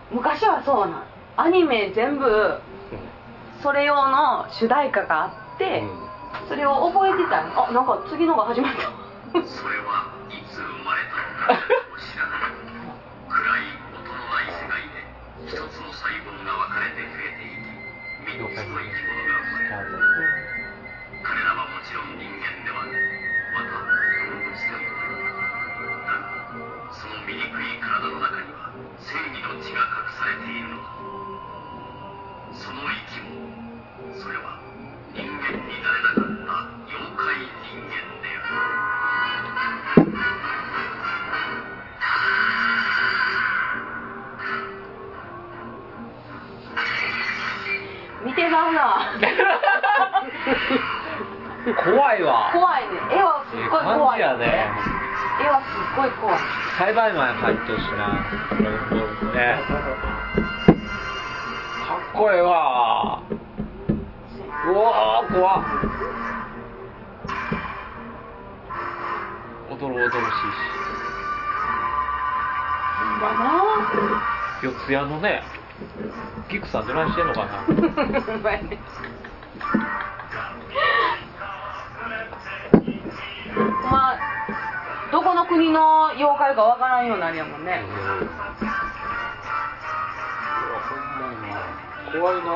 昔はそうなんアニメ全部それ用の主題歌があって、それを覚えてたの。あ、なんか次のが始まったそれはいつ生まれたのかも知らない暗い音のない世界で一つの細胞が分かれて増えていき三つの生き物が生まれる、彼らはもちろん人間ではないまた動物でもないだがその醜い体の中には正義の血が隠されているのだ。その生き物それは人間になれなかった妖怪人間である。見てまうな怖いわ。 怖いね。絵はすっごい怖い。 やね。 絵はすっごい怖い。 栽培マン入ってほしいな。ね。かっこええわ。うわー怖っ。おどろおどろしいし。 だな。 四谷のね。ギクさんどないしてんのかな。 まあどこの国の妖怪かわからんようになるやもんね。 怖いな。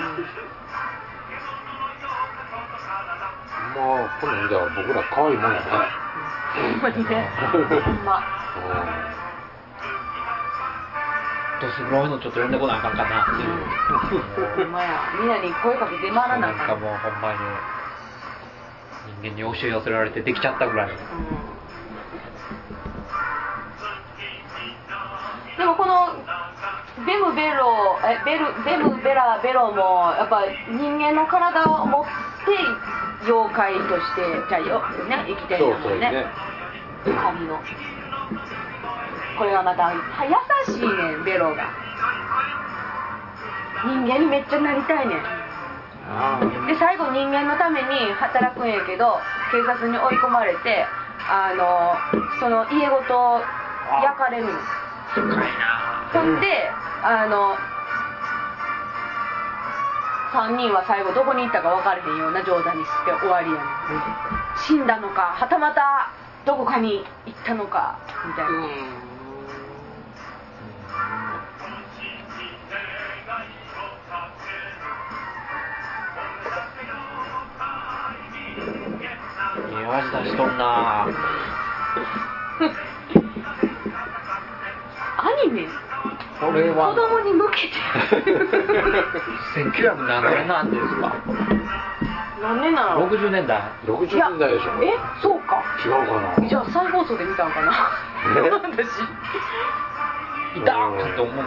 まあこの間は僕ら可愛いもんやね。 ほんまにね。ほんま。 どうするのちょっと呼んでこなあかんかな。 ほんまや。みんなに声かけて回らなあかん。 なんかもうほんまに人間に教え寄せられてできちゃったぐらい。 でもこのベムベラベロもやっぱ人間の体を持って妖怪としてじゃよね生きてるんだもんね。神のこれがまた優しいねんベロが。人間にめっちゃなりたいねん。で最後人間のために働くんやけど警察に追い込まれてその家ごと焼かれるの。 深いな。 ほんで3人は最後どこに行ったか分かれへんような状態にして終わりやねん。死んだのかはたまたどこかに行ったのかみたいな。 いい味出しとんな。 アニメこれは子供に向けて 1900何年なんですか。 何年なの 60年代 60年代でしょ。 そうか違うかな。 じゃあ再放送で見たんかな私いたって思うもんね。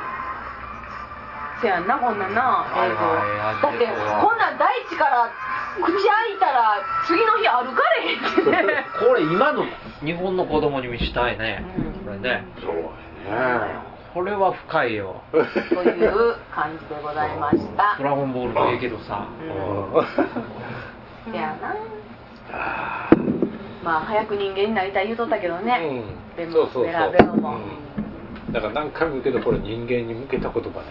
せやんなこんなんな映像だってこんなん大地から口開いたら次の日歩かれへんってねこれ今の日本の子供に見したいね、これね。 そうやね。 これは深いよという感じでございました。 ドラゴンボールもええけどさ、 せやな。まあ早く人間になりたい言うとったけどね、ベロも、 だから何回も言うけどこれ人間に向けた言葉ね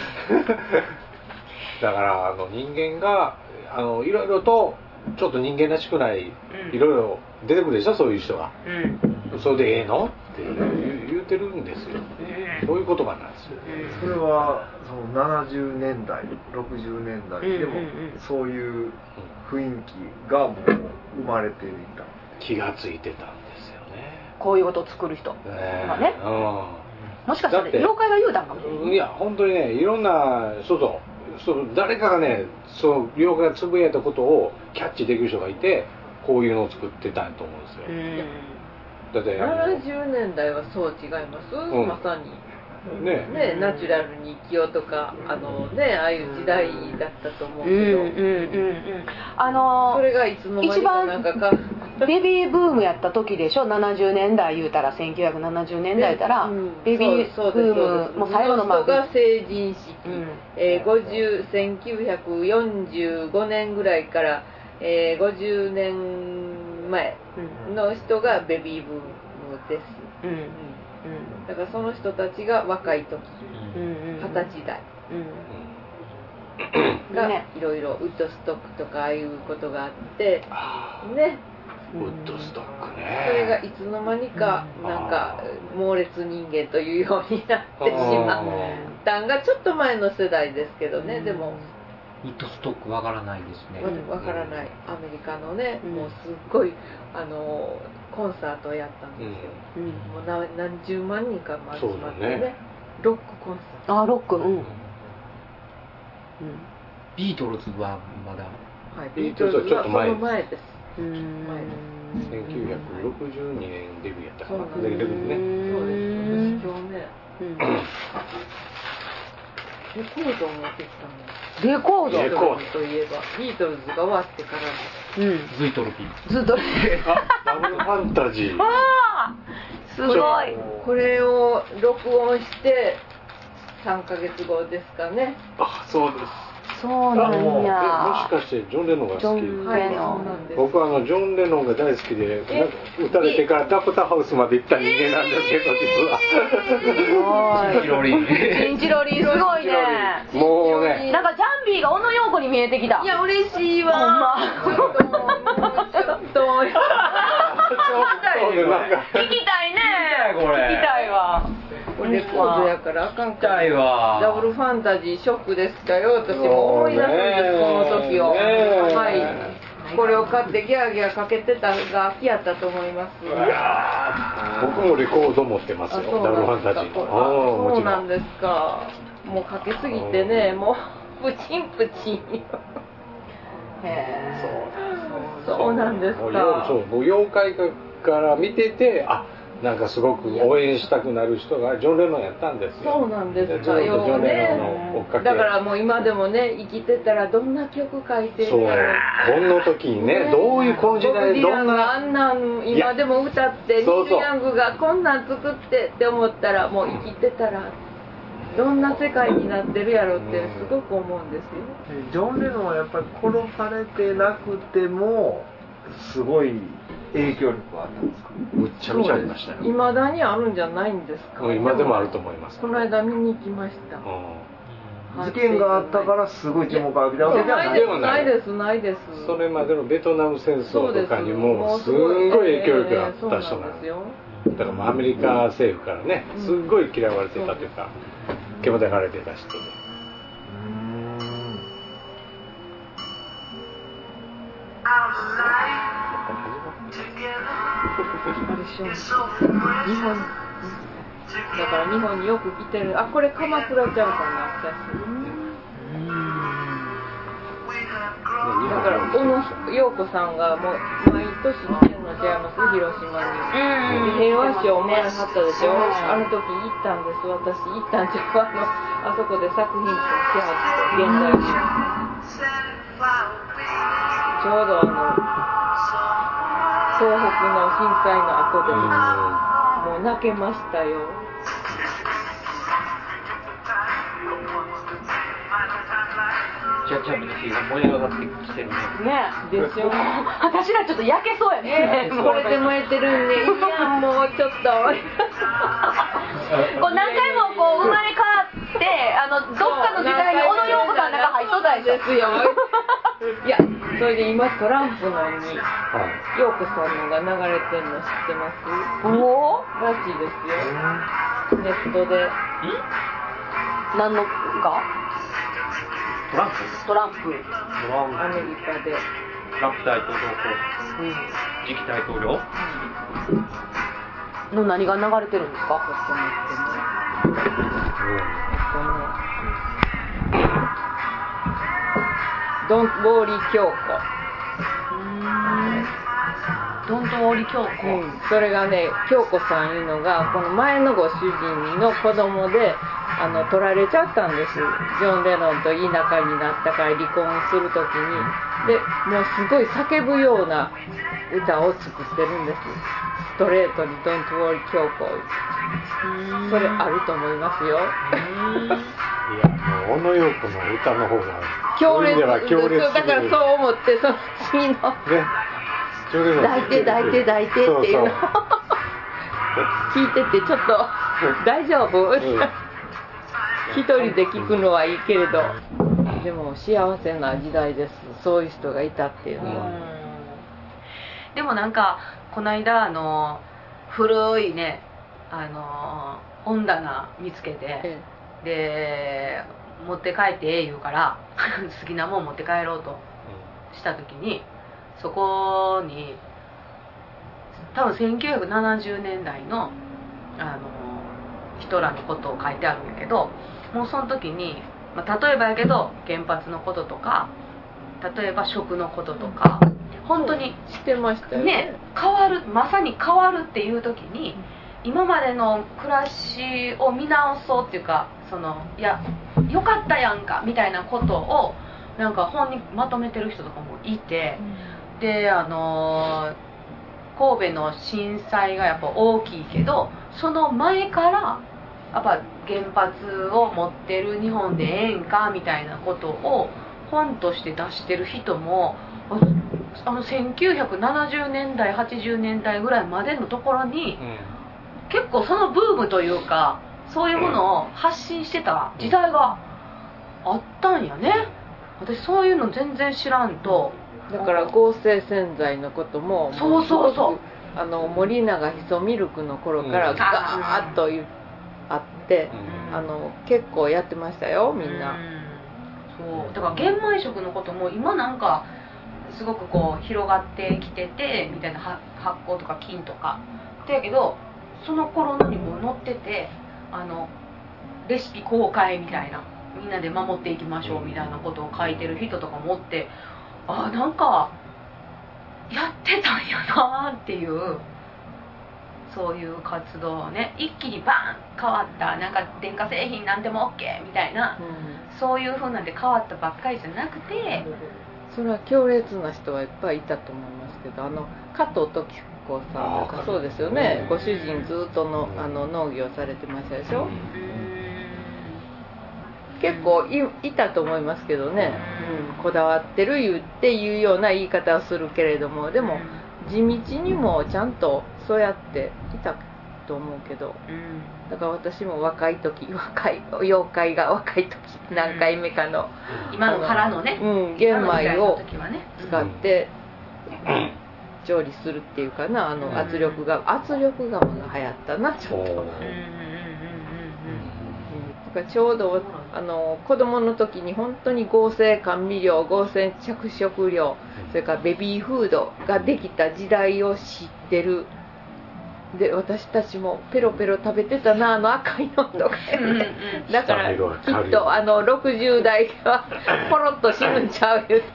だから人間がいろいろとちょっと人間らしくないいろいろ出てくるでしょそういう人が、それでええのって言うてるんですよ、そういう言葉なんですよ。 それはその70年代60年代でもそういう雰囲気がもう生まれていた、 気がついてたんですよね、 こういうことを作る人がね、もしかしたら妖怪が言うたんかもしれない。 いや本当にね、いろんなそう誰かがね、その妖怪がつぶやいたことをキャッチできる人がいて、こういうのを作ってたんやと思うんですよ。だって 70年代はそう違います、まさにねナチュラルに生きようとかああいう時代だったと思うけど、それがいつの間にかなんかベビーブームやった時でしょ。70年代言うたら1970年代言うたら、ベビーブームもう最後の人が成人式、1945年ぐらいから、50年前の人がベビーブームです。 だからその人たちが若い時、20歳代がいろいろウッドストックとかああいうことがあってね、 ウッドストックね。 それがいつの間にかなんか猛烈人間というようになってしまったんがちょっと前の世代ですけどね。でもウッドストックわからないですね。 わからない。アメリカのね、もうすっごいコンサートをやったんですよ。もう何十万人か集まってね、ロックコンサート。 あ、ロック、 ビートルズはまだ。 はい、ビートルズはちょっと前です。 1962年デビューやったかな。 そうです。私今日ね、レコードを持ってきたの。 レコードビートルズといえばビートルズが終わってからズイトロピー。 ずっとダブルファンタジー。 すごい。 これを録音して3ヶ月後ですかね。 あ、そうです。 そうなんや。 もしかしてジョン・レノンが好き？僕はジョン・レノンが大好きで、撃たれてからダプターハウスまで行った人間なんですけど、実は。 チンチロリン。 チンチロリンすごいね。 もうね。 なんかジャンビーが小野陽子に見えてきた。 いや嬉しいわ。ほんま。ちょっと。聞きたいね。 これ。 聞きたいわ。レコードやからあかんか。ダブルファンタジーショックでしたよ。私も思い出すんですこの時を。はい。これを買ってギャーギャーかけてたが秋やったと思います。 僕もレコード持ってますよ。ダブルファンタジーの。 そうなんですか。もうかけすぎてね、もうプチンプチン。へえ。そうなんですか。 そう、妖怪から見てて、あ、なんかすごく応援したくなる人がジョン・レノンやったんですよ。 そうなんですか。よね。だからもう今でもね、生きてたらどんな曲書いてるんだろう。 この時にね、どういうこの時代どんなあんなん今でも歌ってニール・ヤングがこんなん作ってって思ったらもう生きてたらどんな世界になってるやろってすごく思うんですよ。 ジョン・レノンはやっぱり殺されてなくてもすごい影響力はあったんですか？ むっちゃむちゃありましたよ。 未だにあるんじゃないんですか？ 今でもあると思います。 この間見に行きました。 事件があったからすごい注目を浴びたわけじゃない。 ないですないです。 それまでのベトナム戦争とかにもすんごい影響力があった人なんですよ。だからもうアメリカ政府からね、すっごい嫌われてたというか、煙たがられてた人で。 日本だから日本によく来てる。あ、これ鎌倉ちゃうかな、写真。だから小野陽子さんがもう毎年来てるのちゃいます、広島に。平和賞をもらいはったでしょ。あの時行ったんです。私行ったんじゃあそこで作品展しはって現在にちょうど東北の震災の後でもう泣けましたよ。 ちゃっと火が燃え上がってきてるね。 ねでしょ。 私らちょっと焼けそうやね。 これで燃えてるんで、いやもうちょっと。 こう何回もこう生まれ変わってどっかの時代に小野陽子さんの中入っとったですよ。いや、それで今トランプのに陽子さんのが流れてるの知ってます？ おお？ らしいですよ。ネットで。 何のが？ トランプアメリカでトランプ大統領次期大統領の何が流れてるんですか？ ドントウォーリー京子。 ドントウォーリー京子。 それがね、京子さんいうのがこの前のご主人の子供で取られちゃったんです。ジョン・レノンといい仲になったから離婚するときに。で、もうすごい叫ぶような歌を作ってるんです。ストレートにドントウォーリー京子。それあると思いますよ。 いや、もう小野陽子の歌の方が強烈だからそう思ってその次の抱いてっていうのを聞いててちょっと大丈夫？一人で聞くのはいいけれど、でも幸せな時代です。そういう人がいたっていうのは。 でもなんかこの間古いね本棚見つけて、で持って帰って言うから好きなもん持って帰ろうとした時に、そこに多分1970年代の人らのことを書いてあるんやけど、もうその時に、例えばやけど原発のこととか、例えば食のこととか、本当にしてましたよね、変わる、まさに変わるっていう時に、今までの暮らしを見直そうっていうか、いやよかったやんかみたいなことをなんか本にまとめてる人とかもいて、で神戸の震災がやっぱ大きいけど、その前からやっぱ原発を持ってる日本でええんかみたいなことを本として出してる人も1970年代80年代ぐらいまでのところに、結構そのブームというかそういうものを発信してた時代があったんやね。私そういうの全然知らんと。 だから合成洗剤のことも、 そう森永ヒソミルクの頃からガーッとあって、結構やってましたよみんな。 そうだから玄米食のことも今なんかすごくこう広がってきててみたいな、発酵とか菌とかだけど、その頃のにも載ってて、レシピ公開みたいな、みんなで守っていきましょうみたいなことを書いてる人とかもおって、なんかやってたんやなっていう、そういう活動をね、一気にバーン変わった、なんか電化製品なんでも OK みたいな、そういう風なんで変わったばっかりじゃなくて、 それは強烈な人はいっぱいいたと思いますけど、加藤時子さんなんかそうですよね。ご主人ずっと農業されてましたでしょ。結構いたと思いますけどね、こだわってるっていうような言い方をするけれども、でも地道にもちゃんとそうやっていたと思うけど、だから私も若い時、妖怪が若い時何回目かの今の殻のね、 玄米を使って調理するっていうかな、圧力釜が流行ったなちょっと。ちょうど子供の時に本当に合成甘味料、合成着色料、それからベビーフードができた時代を知ってる。で私たちもペロペロ食べてたな、赤いのとか、だからきっと60代はポロッと死ぬんちゃう言うて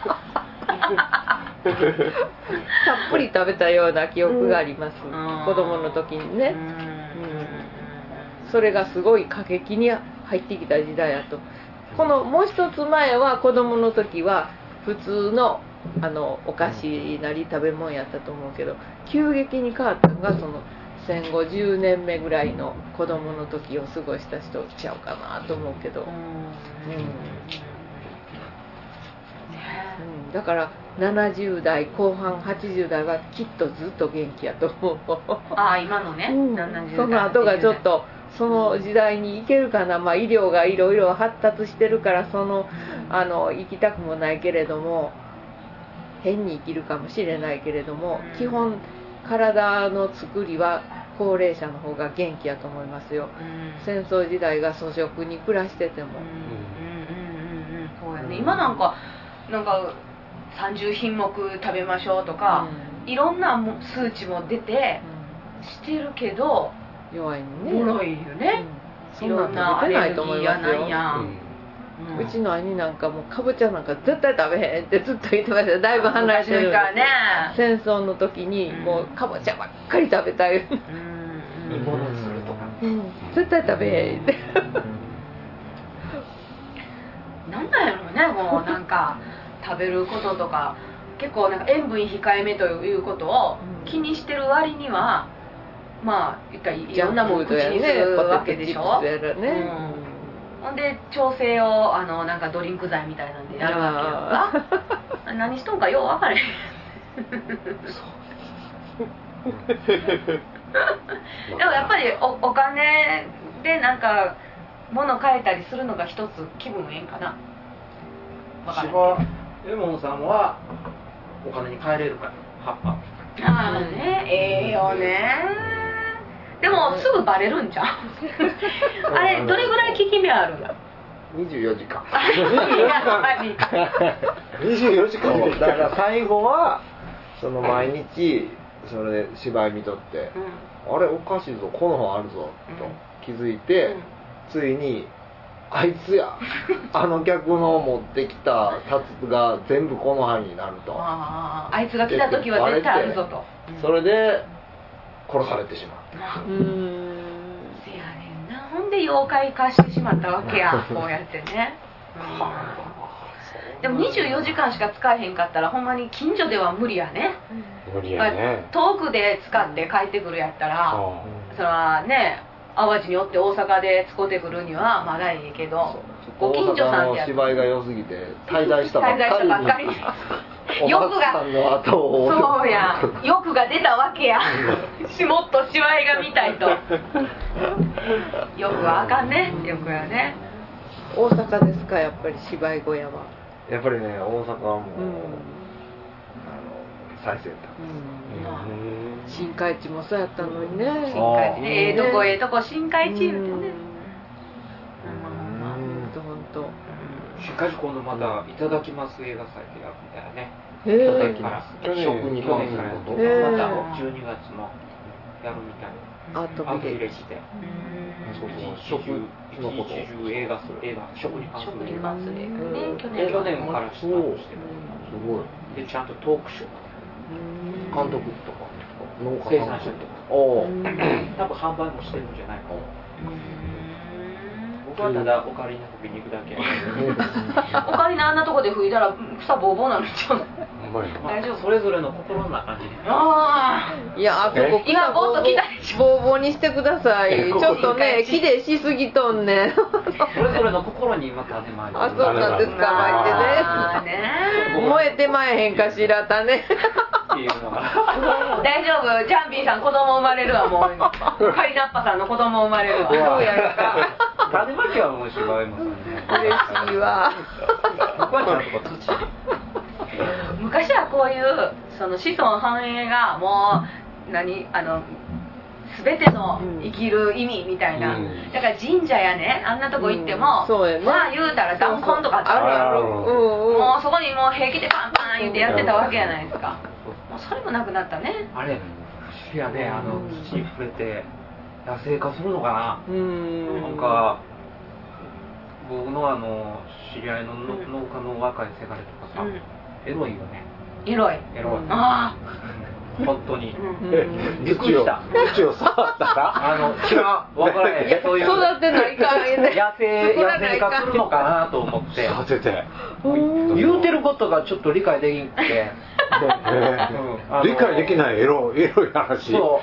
たっぷり食べたような記憶があります、子供の時にね。それがすごい過激に入ってきた時代やと。このもう一つ前は子供の時は普通のお菓子なり食べ物やったと思うけど、急激に変わったのがその戦後10年目ぐらいの子供の時を過ごした人ちゃうかなと思うけど、だから70代後半80代はきっとずっと元気やと思う。 今のね、70代その後がちょっとその時代に行けるかな。医療がいろいろ発達してるから行きたくもないけれども、変に生きるかもしれないけれども、基本体の作りは高齢者の方が元気やと思いますよ。戦争時代が粗食に暮らしてても。 そうやね。今なんか30品目食べましょうとか、いろんな数値も出てしてるけど、 弱いね。 弱いよね。 そんなん食べてないと思いますよ。うちの兄なんかもかぼちゃなんか絶対食べへんってずっと言ってました。だいぶ離れてるからね。戦争の時にもうかぼちゃばっかり食べたい。 煮物するとか。 絶対食べへんって。 なんなんやろうね、もうなんか食べることとか結構なんか塩分控えめということを気にしてる割には、言ったらいろんなもの口にするわけでしょ。ほんで調整をなんかドリンク剤みたいなんでやるわけやんか。何しとんかよう分からへん。 でもやっぱりお金でなんか物買えたりするのが一つ気分ええんかな。 芝レモンさんはお金に換えれるから葉っぱ。 ああね、ええよね。でもすぐバレるんじゃん。あれどれぐらい効き目あるの 24時間 24時間だから最後はその毎日それで芝居見とって、あれおかしいぞこの本あるぞと気づいて、ついにあいつやあの客の持ってきたタツが全部この範囲になると、 あいつが来た時は絶対あるぞと、 それで殺されてしまう。 せやねんな。ほんで妖怪化してしまったわけやこうやってね、でも24時間しか使えへんかったらほんまに近所では無理やね。 無理やね。 遠くで使って帰ってくるやったら、それはね淡路におって大阪で使ってくるにはまだいいけど、ご近所さんって大阪の芝居が良すぎて滞在したばっかりに欲がそうや欲が出たわけや。もっと芝居が見たいと。欲はあかんね。欲やね。 大阪ですか、やっぱり芝居小屋は。 やっぱりね、大阪はもう、最先端。 新海地もそうやったのにね。 新海地ね、ええとこ新海地言うてね。 本当。 しかし今度またいただきます映画祭ってやるみたいなね。 いただきます。 食に関することまた12月のやるみたいな。 アートビレッジで。食のことを映画食に関する映画ね。去年からスタートしてる。 すごい。 でちゃんとトークショー監督とか生産者とか多分販売もしてるんじゃないかな。僕はただオカリナ吹きに行くだけ。 オカリナあんなとこで吹いたら草ボーボーなるんちゃうの。 大丈夫。それぞれの心の中に。 いやあそこ今ボーっと来たでしょ。 ボーボーにしてください。ちょっとね綺麗しすぎとんね。 それぞれの心に今種まいて。 あ、そうなんですか。巻いてね。燃えてまえへんかしらたね。 っていうのが。 大丈夫。ジャンピーさん子供生まれるわもう。オカリナッパさんの子供生まれるわ。 どうやるか。 種まきはもう芝居もさね。 嬉しいわ。 僕はちゃんと土。 昔はこういうその子孫繁栄がもう全ての生きる意味みたいな、だから神社やねあんなとこ行っても、まあ言うたら弾痕とかあるもうそこにもう平気でパンパン言ってやってたわけやないですか。もうそれもなくなったね。 あれ不思議やね、土に触れて野生化するのかな。なんか僕の知り合いの農家の若いせがれとかさ、エロいよね。 エロい。ああ。 本当に。びっくりした。 土を触ったら？ 違う。分からへん。そういう。 育てないかんね。 野生化するのかなと思って。 育てて。 言うてることがちょっと理解できんくて。 理解できないエロい話。 そう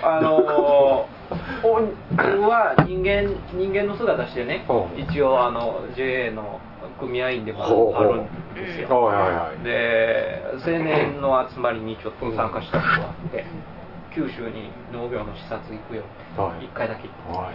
僕は人間の姿してね。一応JA の組合員でもあるんですよ。で青年の集まりにちょっと参加したことがあって、九州に農業の視察行くよって1回だけ行って、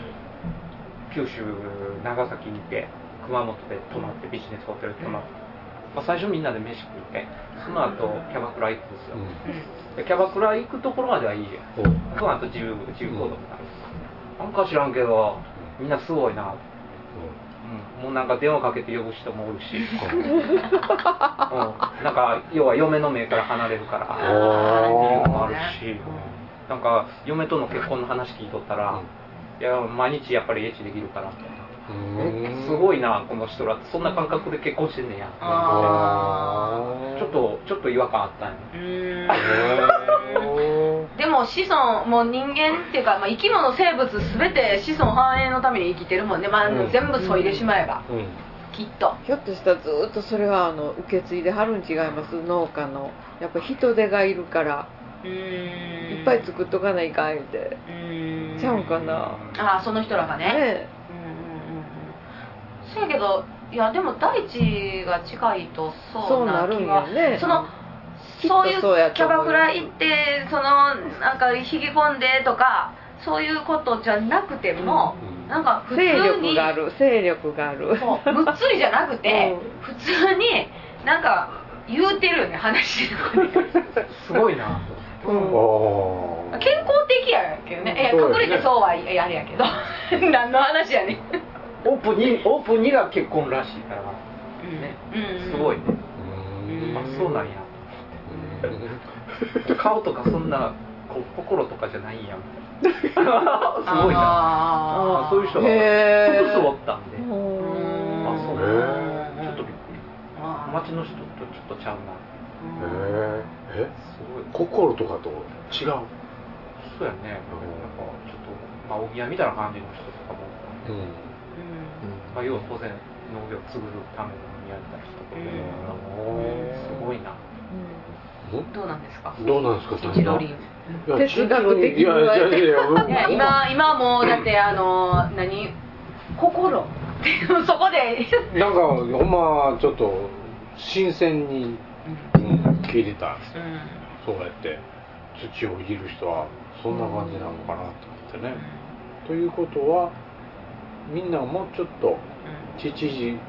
九州長崎にいて熊本で泊まってビジネスホテルで泊まって、最初みんなで飯食ってその後キャバクラ行くんですよ。でキャバクラ行くところまではいいや、その後自由行動になる。なんか知らんけどみんなすごいな。もうなんか電話かけて呼ぶ人もおるし、なんか要は嫁の目から離れるから理由もあるし、なんか嫁との結婚の話聞いとったら、いや毎日やっぱりエッチできるからみたいな、すごいなこの人らそんな感覚で結婚してんねやってちょっと違和感あったんや。 でも子孫も人間っていうか、生き物生物全て子孫繁栄のために生きてるもんね、全部削いでしまえば、きっとひょっとしたらずっとそれは受け継いではるん違います。農家のやっぱ人手がいるからいっぱい作っとかないかんってちゃうんかな。 その人らがね。そうやけどいやでも大地が近いとそうなるんやね。そういうキャバクラ行ってなんか引き込んでとかそういうことじゃなくても、なんか普通に勢力があるそうむっつりじゃなくて、普通になんか言うてるよね話とかすごいな。 健康的やけどね。隠れてそうはあれやけど何の話やねん。 オープンにが結婚らしいからね、すごいね。あ、そうなんや。顔とかそんな心とかじゃないんや。すごいな。そういう人が複数おったんで。あ、そうなんだ。ちょっとびっくり。街の人とちょっとちゃうな。 すごい。心とかと違う。 そうやね。なんかちょっとお宮みたいな感じの人とかも。要は当然農業を継ぐための宮みたいな人とか。すごいな。 どうなんですか。 チロリン。 哲学的に今もうだって心そこでなんかほんまちょっと新鮮に聞いてたんですよ。そうやって土をいじる人はそんな感じなのかなと思ってね。ということはみんなもうちょっと土いじり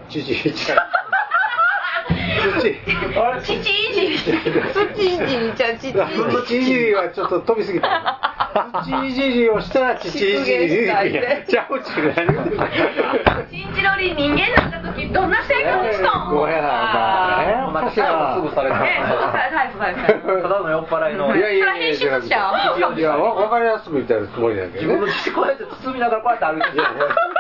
はちょっと飛びすぎた。土いじりをしたら土いじりちゃうちゅうチンチロリン人間になった時どんな生活したん？ ごめんなまた逮捕すぐされた。ただの酔っ払いの。 いや編集者。いや分かりやすく言ったらつもりだけどね。 自分の父こうやって包みながらこうやって歩いてる。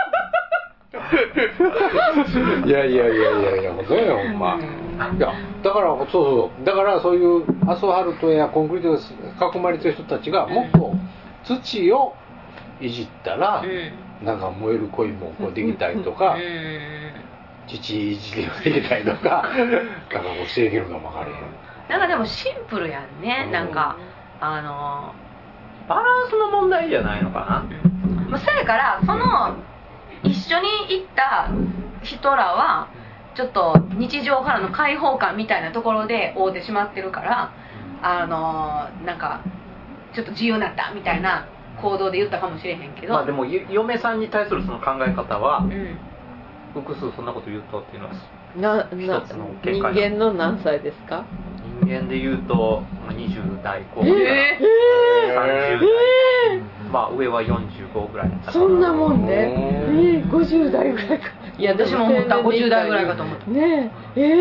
いやほんとよほんま。いやだからそういうアスファルトやコンクリートで囲まれてる人たちがもっと土をいじったら、なんか燃える恋もこうできたりとか、土いじりができたりとか、なんかこうしていけるのも分かる。 なんかでもシンプルやんね。なんかバランスの問題じゃないのかな。 そやからその一緒に行った人らはちょっと日常からの解放感みたいなところで会うてしまってるから、なんかちょっと自由になったみたいな行動で言ったかもしれへんけど、 まあでも嫁さんに対するその考え方は、複数そんなこと言うとっていうのは一つの見解。 人間の何歳ですか？ 人間で言うと20代後半から30代、まあ上は45ぐらいだったかな。 そんなもんね。50代ぐらいか。 いや私も思った50代ぐらいかと思ったね。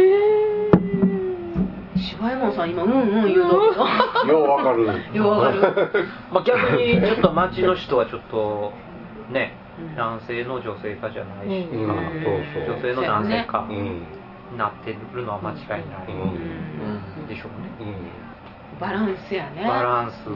柴右衛門さん今言うとようわかる。 まあ逆にちょっと町の人はちょっとね、男性の女性化じゃないし、女性の男性化になってるのは間違いないでしょうね。 バランスやね。 バランス。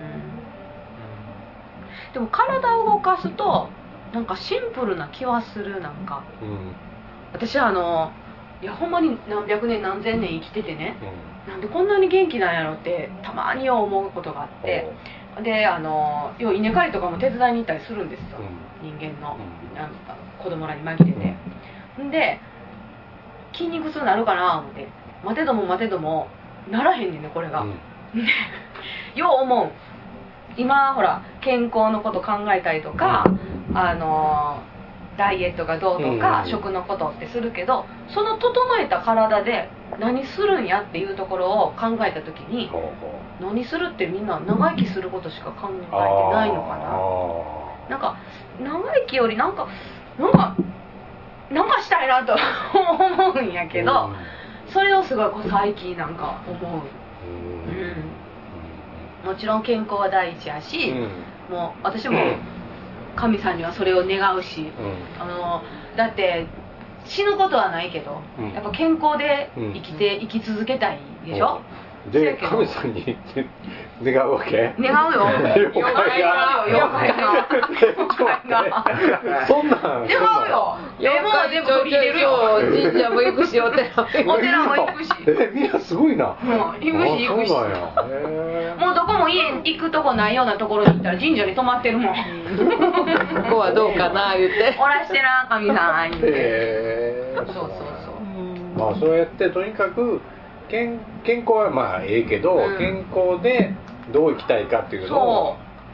でも体を動かすとなんかシンプルな気はする。なんか、私いやほんまに何百年何千年生きててね、なんでこんなに元気なんやろってたまに思うことがあって、で要は稲刈りとかも手伝いに行ったりするんですよ、人間の子供らに紛れて。で筋肉痛になるかな思って待てどもならへんねんねこれが。よう思う。今ほら健康のこと考えたりとか、ダイエットがどうとか、食のことってするけど、その整えた体で何するんやっていうところを考えた時に、何するってみんな長生きすることしか考えてないのかな。なんか長生きよりなんかしたいなと思うんやけど、それをすごい最近なんか思う。もちろん健康は第一やし、もう私も神さんにはそれを願うし、だって死ぬことはないけど、やっぱ健康で生き続けたいでしょ。 で神さんに願うわけ？ 願うよ。妖怪がそんなん願うよ。 妖怪でも取り入れるよ。神社も行くしお寺も行くし。 みんなすごいな。 行くし。もうどこも家行くとこないようなところに行ったら神社に泊まってるもん。ここはどうかな言って。 おらしてな神さん言って。そう。 まあそうやってとにかく健康はまあええけど、健康でどう生きたいかっていうのを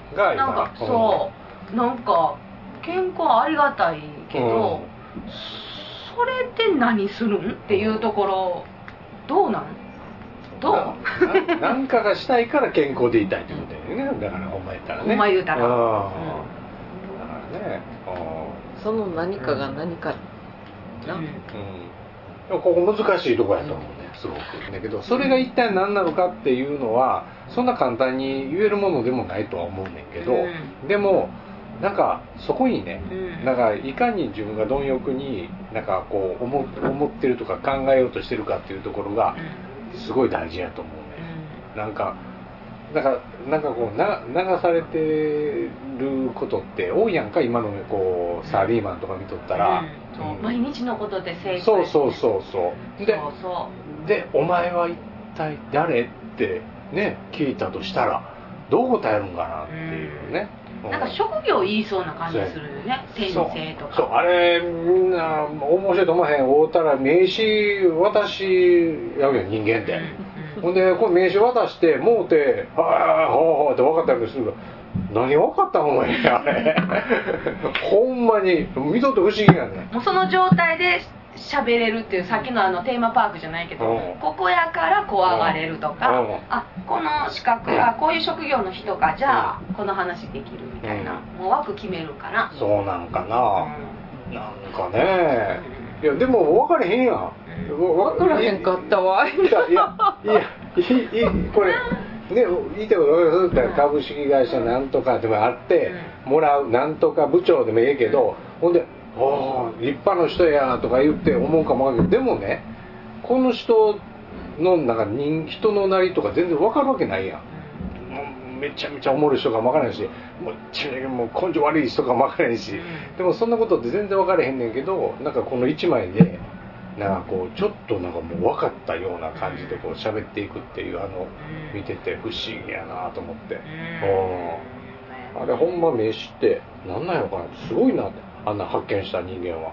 がなんかそうなんか健康ありがたいけど、それで何するんっていうところどうなんどうなんかがしたいから健康でいたいってことだよね。だからほんま言ったらね。 ほんま言うたら、 だからね。 その何かが何かな、 ここ難しいとこやと思うね、すごく。だけどそれが一体何なのかっていうのはそんな簡単に言えるものでもないとは思うねんけど、でもなんかそこにね、なんかいかに自分が貪欲になんかこう思ってるとか考えようとしてるかっていうところがすごい大事やと思うね。なんかこう流されてることって多いやんか、今のこうサラリーマンとか見とったら、 毎日のことで精一杯、 そうでお前は一体誰ってね聞いたとしたらどう答えるんかなっていうね、 なんか職業言いそうな感じするよね、先生とか。 そうあれみんな面白いと思わへん。会うたら名刺渡しやるよ人間って、ほんでこの名刺渡してもうて「はあ」って分かったりするから何分かったのお前あれほんまに見とって不思議やね。 もうその状態で喋れるっていう、さっきのテーマパークじゃないけど、ここやからこう上がれるとか、あこの資格こういう職業の人か、じゃあこの話できるみたいな、もう枠決めるから。 そうなんかな、なんかね、いやでも分かれへんやん。 分からへんかったわ。 いやこれね、言いたいこと分かる。株式会社なんとかでもあってもらうなんとか部長でもええけど、ほんで「ああ立派な人や」とか言って思うかもわかるけど、でもねこの人のなんか人のなりとか全然分かるわけないやん。めちゃめちゃおもろい人かも分からないし、もう根性悪い人かも分からないし、でもそんなことって全然分からへんねんけど、なんかこの一枚でなんかこうちょっとなんかもう分かったような感じでこう喋っていくっていう、見てて不思議やなと思って、あれほんま名刺ってなんなんやろかな、すごいなって、あんな発見した人間は。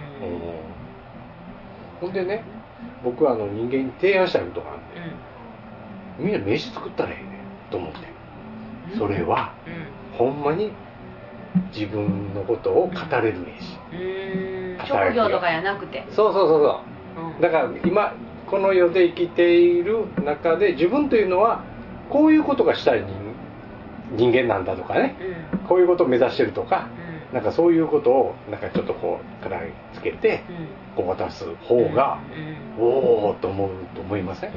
ほんでね、僕は人間に提案したいことがあって、みんな名刺作ったらええねんと思って、それはほんまに自分のことを語れる名刺、 職業とかやなくて、 そうだから今この世で生きている中で自分というのはこういうことがしたい人間なんだとかね、こういうことを目指してるとか、なんかそういうことをなんかちょっとこう肩につけてこう渡す方がおおと思うと思いません？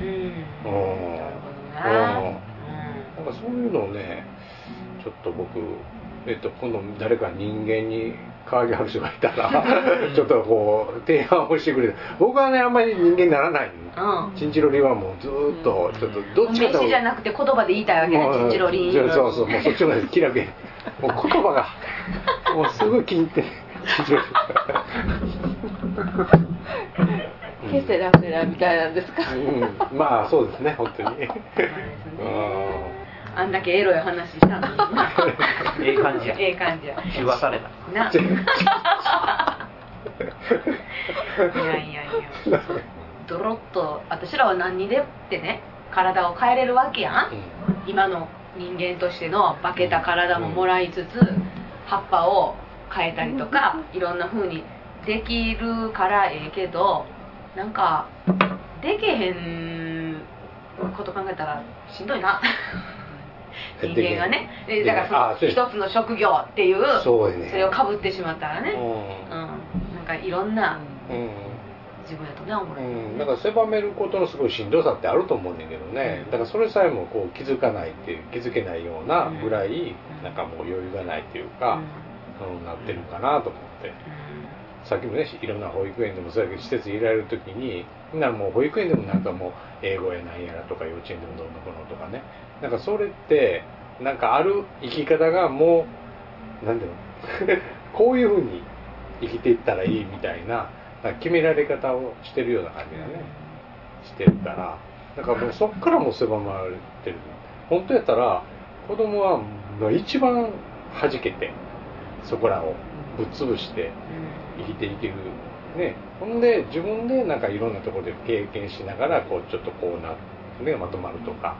なんかそういうのをね、ちょっと僕今度誰か人間に変わりある人がいたらちょっとこう提案をしてくれる。僕はねあんまり人間にならない、チンチロリンはもうずっとちょっとどっちかと名詞じゃなくて言葉で言いたいわけね、チンチロリン。 そうもうそっちの方が気楽や。もう言葉がもうすごい気に入ってチンチロリンケセラセラみたいなんですか。 まあそうですね、本当に。 あんだけエロい話したのにええ感じや。 ええ感じや。 言わされた。 な。いや。ドロッと私らは何にでってね、体を変えれるわけやん。今の人間としての化けた体ももらいつつ、葉っぱを変えたりとか、いろんな風にできるからええけど、なんかできへんこと考えたらしんどいな。人間がね、だからその一つの職業っていう、それをかぶってしまったらね、なんかいろんな自分やとね思う。 だから狭めることのすごいしんどさってあると思うんだけどね、だからそれさえもこう気づけないようなぐらいなんかもう余裕がないっていうか、なってるかなと思って。さっきもね、いろんな保育園でもそうやけど施設に入れられる時にもう保育園でもなんかもう英語やなんやらとか幼稚園でもどうのこうのとかね、なんかそれってなんかある生き方がもうなんだろうこういうふうに生きていったらいいみたいな決められ方をしてるような感じがねしてるから、だからもうそっからも狭まれてる。本当やったら子供は一番弾けてそこらをぶっ潰して生きていけるね。ほんで自分でなんかいろんなところで経験しながらこうちょっとこうな、ね、まとまるとか、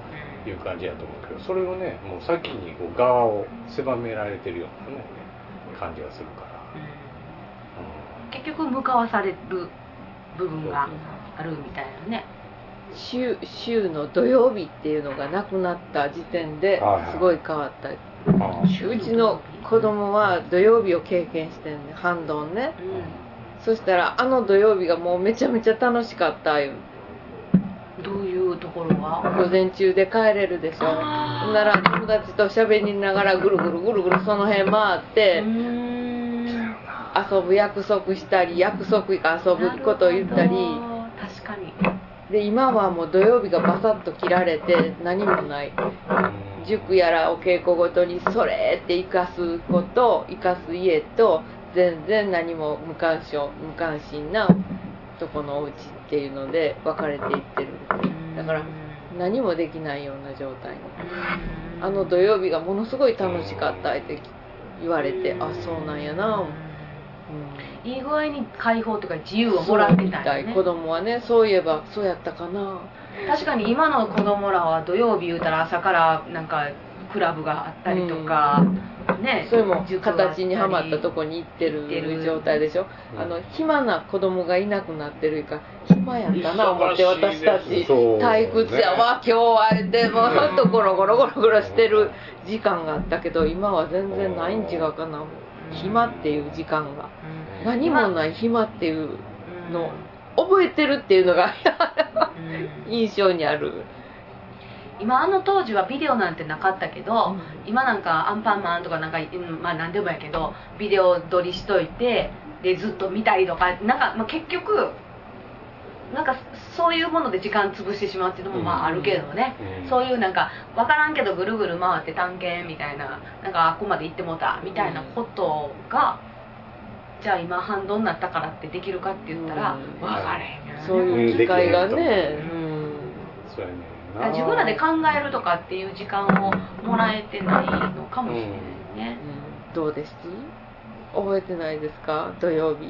いう感じやと思うけど、それをねもう先にこう側を狭められてるようなね感じがするから、 結局向かわされる部分があるみたいなね。 週の土曜日っていうのがなくなった時点ですごい変わった。うちの子供は土曜日を経験してんね、半ドンね、そしたら土曜日がもうめちゃめちゃ楽しかったいう。 どういうところが？ 午前中で帰れるでしょ。なら友達と喋りながらぐるぐるぐるぐるその辺回って遊ぶ約束したり、約束が遊ぶことを言ったり。 確かに。 で今はもう土曜日がバサッと切られて何もない。塾やらお稽古ごとにそれって生かすこと生かす家と全然何も無関心なとこのお家っていうので分かれていってる。だから何もできないような状態に。土曜日がものすごい楽しかったって言われて、あ、そうなんやな、 いい具合に解放とか自由をもらってたんやね。 子供はね、そういえばそうやったかな。 確かに今の子供らは土曜日言うたら朝からなんかクラブがあったりとか、ね、 それも形にはまったとこに行ってる状態でしょ。暇な子供がいなくなってるか暇やったな思って、私たち退屈やわ今日はでもほんとゴロゴロゴロゴロしてる時間があったけど、今は全然ないん違うかな。暇っていう時間が何もない暇っていうの覚えてるっていうのが印象にある。 今当時はビデオなんてなかったけど、今なんかアンパンマンとかなんか、まあ何でもやけどビデオ撮りしといてでずっと見たりとか、なんか、まあ、結局なんかそういうもので時間潰してしまうっていうのもまああるけどね、そういうなんか分からんけどぐるぐる回って探検みたいな、なんかあっこまで行ってもうたみたいなことが、じゃあ今反動になったからってできるかって言ったら分かれへんよね。 そういう機会がね、 そうやね。 自分らで考えるとかっていう時間をもらえてないのかもしれないね。 どうです？覚えてないですか？土曜日。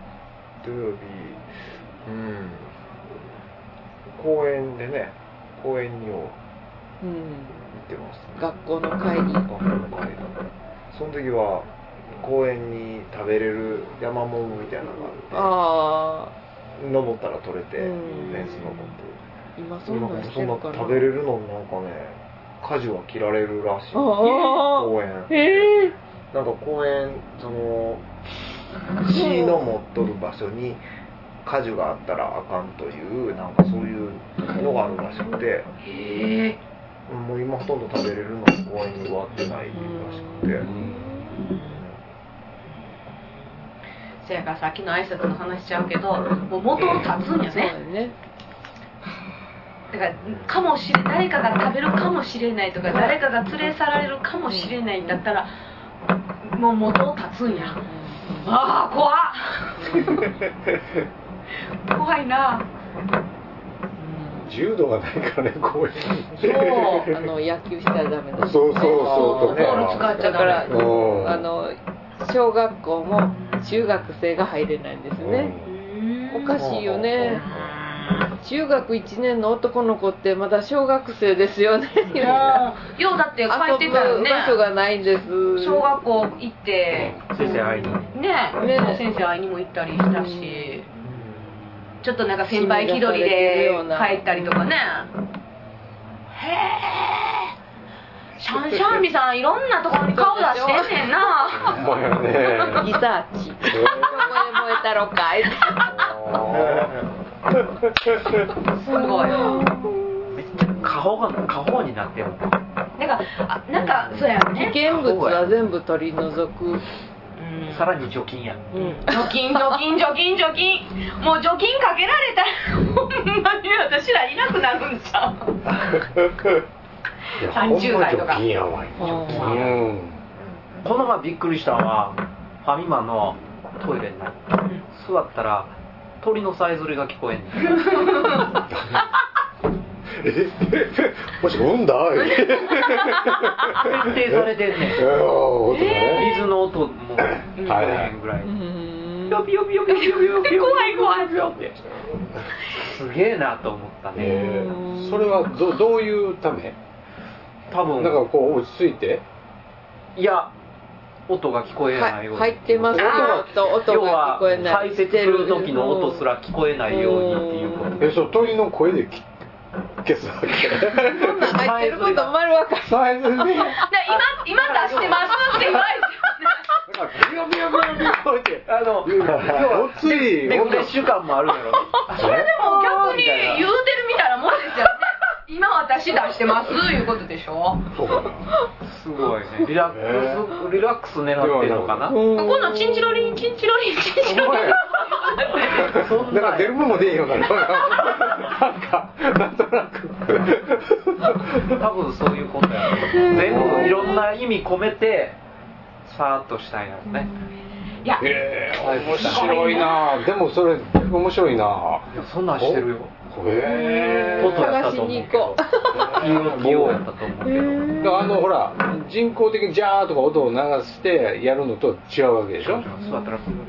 公園でね、公園に行ってます、 学校の帰り。 その時は公園に食べれる山もみたいなのがあって、登ったら取れて、フェンス登って。 今そんな食べれるのなんかね、果樹は切られるらしい。公園。なんか公園、市の持っとる場所に果樹があったらあかんという、なんかそういうのがあるらしくて、もう今ほとんど食べれるの公園に終わってないらしくて。 せやからさっきの挨拶の話しちゃうけど、もう元を立つんやね。だから誰かが食べるかもしれないとか、誰かが連れ去られるかもしれないんだったらもう元を立つんや。ああ怖っ怖いな。 柔道がないからね、公園に。 そう野球したらダメだ。 そうボール使っちゃダメ。 だから小学校も中学生が入れないんですね。おかしいよね。中学1年の男の子ってまだ小学生ですよね。 ようだって帰ってたよね。 場所がないんです。 小学校行って先生会いにね、先生会いにも行ったりしたし、ちょっとなんか先輩気取りで帰ったりとかね。へえ、シャンシャンミさんいろんなところに顔出してんねんな。 リサーチ。ここで燃えたろかい。 すごい。 めっちゃ過保になってる。 なんかそうやね。 危険物は全部取り除く。 さらに除菌や。 除菌。もう除菌かけられたらほんまに私らいなくなるんちゃう。30代とか。 この前びっくりしたのはファミマのトイレに座ったら鳥のさえずりが聞こえんねん。 もし産んだ？ 設定されてんねん。水の音も聞こえへんぐらい。ヨピヨピヨピヨピヨピヨピ怖いってすげえなと思ったね。 それはどういうため？ 多分なんかこう落ち着いて、 いや音が聞こえないように、 入ってます。音が聞こえない。 排泄する時の音すら聞こえないようにっていうこと。 そう鳥の声で消すわけ。 そんなん入ってること丸わかる。 サイズで。 今出してますって言われて。 ビヨビヨビヨビヨって今日はついリフレッシュ感もあるんやろ。 それでも逆に言うてるみたいなもんですよね。今私出してますいうことでしょ。 そうかな。 すごいね。リラックス狙ってるのかな。 このチンチロリンチンチロリンチンチロリン。 だから出るもんも出んような。なんとなく。 多分そういうことや。全部いろんな意味込めてさーっとしたいのね。 いや、 面白いな。でもそれ面白いな。 いやそんなんしてるよ。 探しに行こう。 器用やったと思うけど。 ほら人工的にジャーとか音を流してやるのと違うわけでしょ。 座ったらファ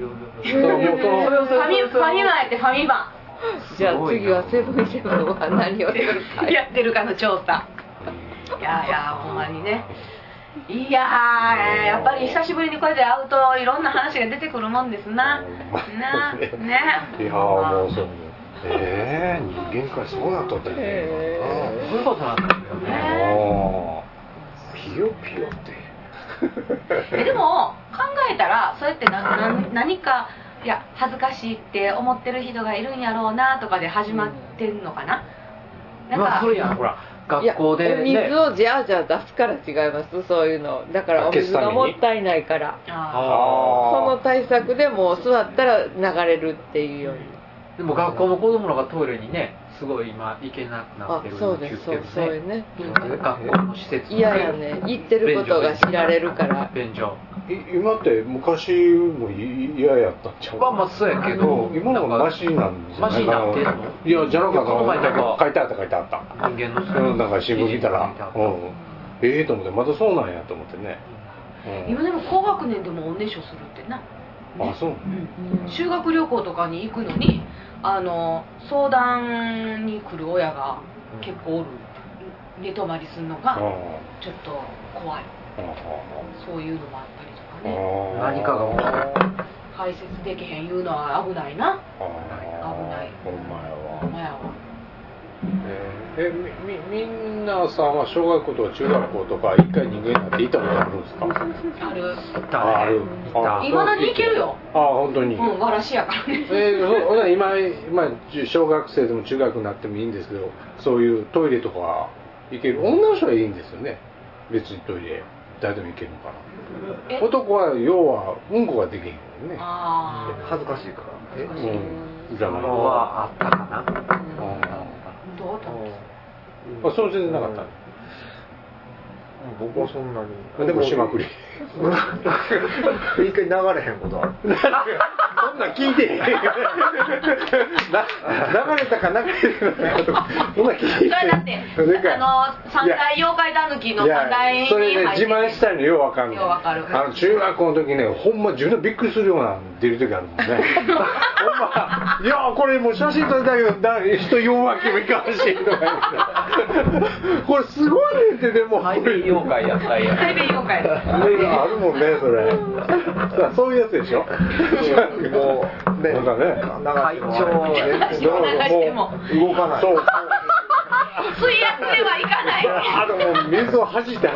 ミマやってファミマ。 じゃあ次はセブンイレブンは何をやってるかの調査。いやほんまにね。いややっぱり久しぶりにこうやって会うといろんな話が出てくるもんですな。ね。 いやもうそう。人間界そうなっとったよね。 そういうことなんだよね。 ピヨピヨって。 でも考えたらそうやって何かいや恥ずかしいって思ってる人がいるんやろうなとかで始まってんのかな。なんかそうやんほら。学校でお水をじゃあ出すから違います。そういうのだからお水がもったいないから、その対策でもう座ったら流れるっていうように。 でも学校の子供らがトイレにねすごい今行けなくなってる。 そうですそういうね。 学校の施設嫌やね。言ってることが知られるから。 便所。 今って昔も嫌やったんちゃう。 まあそうやけど今のマシなんですよ。 マシになってんの？ いやじゃなかった。 この前なんか書いてあった。 人間のなんか新聞見たら、と思ってまたそうなんやと思ってね。 今でも高学年でもおねしょするってな。 あそう。 修学旅行とかに行くのに相談に来る親が結構おる。寝泊まりするのがちょっと怖い。そういうのもあったりとかね。 何かが排泄できへんいうのは危ないな。危ない。 ほんまやわ。みんなさんは小学校とか中学校とか一回人間になって行ったことあるんですか？ ある。今だに行けるよ。 本当に。 わらしやからね。 今小学生でも中学になってもいいんですけど、そういうトイレとか行ける。女の人はいいんですよね。別にトイレ誰でも行けるのかな。男は要はうんこができへんよね。 恥ずかしいから。 じゃないはあったかな。 どうだった？ そう全然なかった。 僕はそんなに。 でもしまくり。 一回流れへんことある。 そんなん聞いてへん。流れたか流れてないかとか。そんなん聞いてへん。 それだって三大妖怪たぬきの三大にそれね自慢したいのようわかる。 ようわかる。 中学校の時ねほんま自分でびっくりするような出る時あるもんね。ほんまいやこれもう写真撮りたいけど人4分けもいかんしとか言って。これすごいねってでも。 ハイベイ妖怪やったんや。 ハイベイ妖怪。 あるもんねそれ。そういうやつでしょ。もうねなんかね会長もう動かない。そう。 水圧ではいかない。 もう水を弾いて。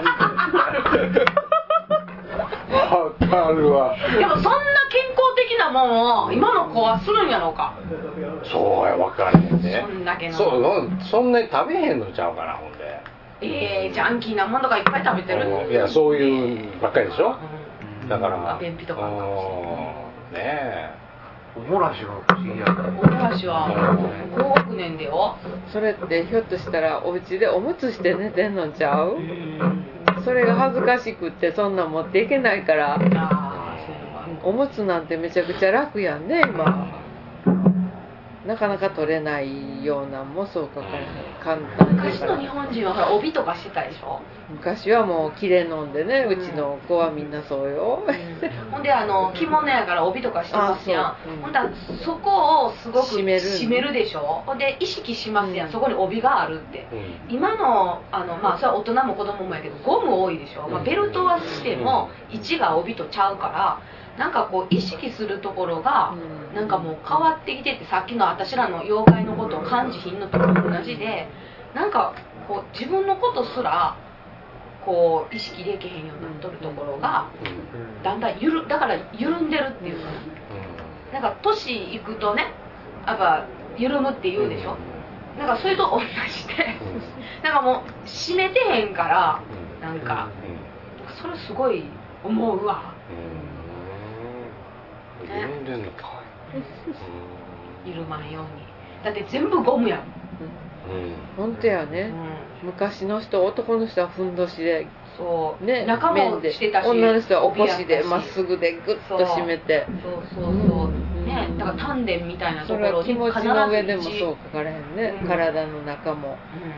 わかるわ。 でもそんな健康的なもんを今の子はするんやろうか。 そうやわかるね。 そんだけの。 そんなに食べへんのちゃうかなほんで。 ジャンキーなもんとかいっぱい食べてる。 いやそういうばっかりでしょ。だから便秘とかかもしれない。ねえ。 おもらしが不思議やから。 おもらしは高学年でよ。 それってひょっとしたらお家でおむつして寝てんのちゃう？それが恥ずかしくってそんなん持っていけないから。。 おむつなんてめちゃくちゃ楽やんね今。 なかなか取れないようなもそうかから簡単昔の日本人はほら帯とかしてたでしょ。 昔はもう切れ飲んでね、うちの子はみんなそうよ、 ほんで着物やから帯とかしてますやん。ほんだそこをすごく締めるでしょ。ほんで意識しますやん、そこに帯があるって。今のまあそれは大人も子供もやけどゴム多いでしょ。まあ、ベルトはしても位置が帯とちゃうから、なんかこう意識するところがなんかもう変わってきてて、さっきの私らの妖怪のことを感じひんのと同じで、なんかこう自分のことすらこう意識できへんようになっとるところがだんだんだから緩んでるっていうか、なんか年いくとねやっぱ緩むって言うでしょ。なんかそれと同じでなんかもう締めてへんから、なんかそれすごい思うわ。 緩んでんのか。 緩まんように。だって全部ゴムやん。 本当やね、昔の人、男の人はふんどしで、 そうね、 中もしてたし、 女の人はお腰でまっすぐでグッと締めて、 そうね、だから丹田みたいなところに気持ちの上でもそう書かれへんね、体の中も。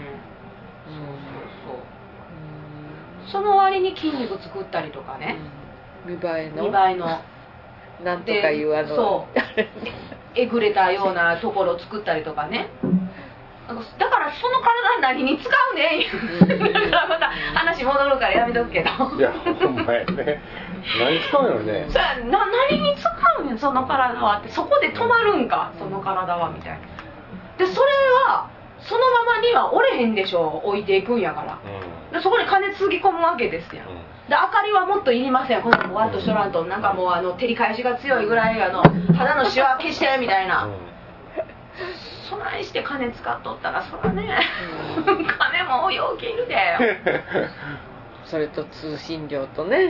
その割に筋肉作ったりとかね、 見栄えのなんとかいうそうえぐれたようなところを作ったりとかね。だからその体何に使うねんだからまた話戻るからやめとくけど、 いやほんまやね、何使うよね。 何に使うねんその体はって、そこで止まるんかその体はみたいな。でそれはそのままには折れへんでしょ、置いていくんやから、でそこに金つぎ込むわけですやん。で明かりはもっといりません、このワッとしとらんと、なんかもう照り返しが強いぐらい肌のシワ消してみたいな、そないして金使っとったらそらね、金もようけいるでそれと通信料とね、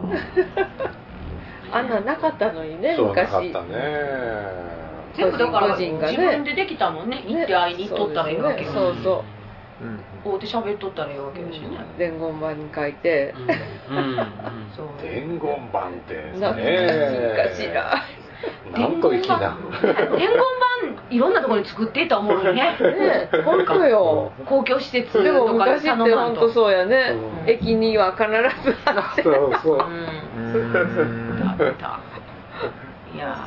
あんななかったのにね、昔。 そうなかったね。 全部だから自分でできたもんね。行って会いに行っとったらいいわけよ。 そうそう。 こうで喋っとったらいいわけだしね。 伝言板に書いて。 伝言板ってね。 何かしら。 なんと粋な。 伝言板いろんなところに作っていたものね。 本当よ。 公共施設とかでも昔って本当そうやね。駅には必ずあって。 そうそう。 だった。いや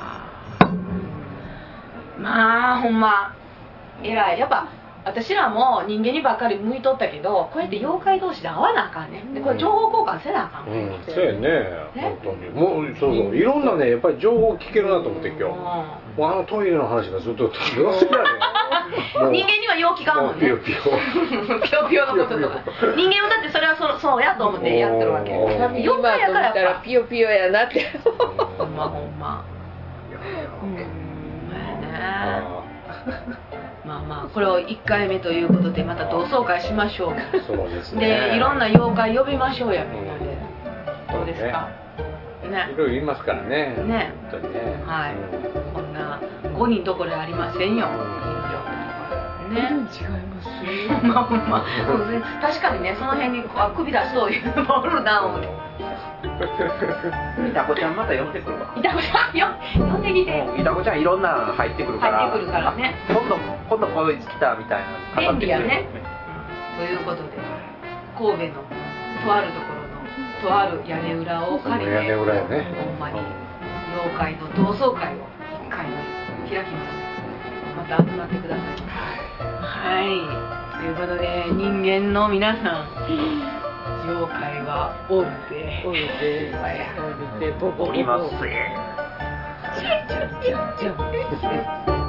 まあほんま偉い。やっぱ私らも人間にばっかり向いとったけど、こうやって妖怪同士で会わなあかんね。でこれ情報交換せなあかんね。 そうやね、本当に。もうそういろんなね、やっぱり情報聞けるなと思って今日。もうトイレの話がずっとどうするやね。 人間にはよう聞かんもんね。 ピヨピヨ。 ピヨピヨのこととか。人間はだってそれはそうやと思ってやってるわけ。 妖怪やからやっぱピヨピヨやなって。 ほんまほんま。まあまあこれを1回目ということでまた同窓会しましょう。 そうですね。 でいろんな妖怪呼びましょうやみんなで。どうですか。 ね。いろいろ言いますからね。 ね。 本当にね。 はい。こんな5人どころじゃありませんよ。ね。 違います。 まあまあ確かにね、その辺に首出しそういうのもおるな思って。 いたこちゃんまた呼んでくるわ。 いたこちゃん呼んできて。 いたこちゃんいろんな入ってくるから。 入ってくるからね。 今度こいつ来たみたいな。 便利やね。ということで神戸のとあるところのとある屋根裏を借りて、 屋根裏やね。 ほんまに妖怪の同窓会を1回目開きます。また集まってください。はい。ということで人間の皆さん。妖怪はおるで。 おるで。おるで。 おります。 じゃんじゃんじゃん。